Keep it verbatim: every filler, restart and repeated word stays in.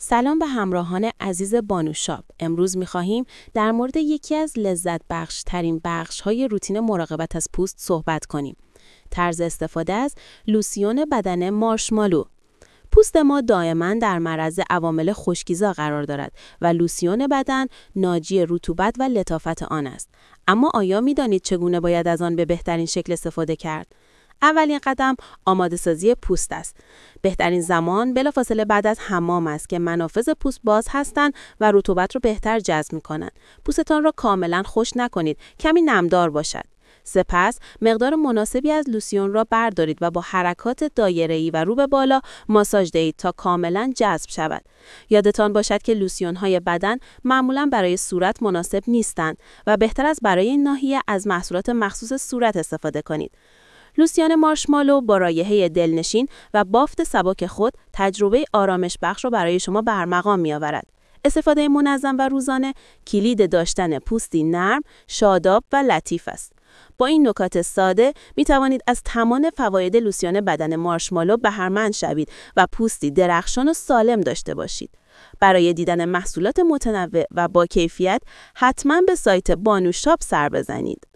سلام به همراهان عزیز بانوشاپ. امروز می‌خواهیم در مورد یکی از لذت بخش ترین بخش های روتین مراقبت از پوست صحبت کنیم. طرز استفاده از لوسیون بدن مارشمالو. پوست ما دائما در معرض عوامل خشکیزا قرار دارد و لوسیون بدن ناجی رطوبت و لطافت آن است. اما آیا می‌دانید چگونه باید از آن به بهترین شکل استفاده کرد؟ اولین قدم آماده سازی پوست است. بهترین زمان بلافاصله بعد از حمام است که منافذ پوست باز هستند و رطوبت را بهتر جذب می‌کنند. پوستتان را کاملا خشک نکنید، کمی نمدار باشد. سپس مقدار مناسبی از لوسیون را بردارید و با حرکات دایره‌ای و رو به بالا ماساژ دهید تا کاملا جذب شود. یادتان باشد که لوسیون‌های بدن معمولاً برای صورت مناسب نیستند و بهتر است برای این ناحیه از محصولات مخصوص صورت استفاده کنید. لوسیون مارشمالو با رایحه دلنشین و بافت سبک خود تجربه آرامش بخش را برای شما به ارمغان می‌آورد. استفاده منظم و روزانه کلید داشتن پوستی نرم، شاداب و لطیف است. با این نکات ساده می توانید از تمام فواید لوسیون بدن مارشمالو بهره‌مند شوید و پوستی درخشان و سالم داشته باشید. برای دیدن محصولات متنوع و با کیفیت حتما به سایت بانوشاپ سر بزنید.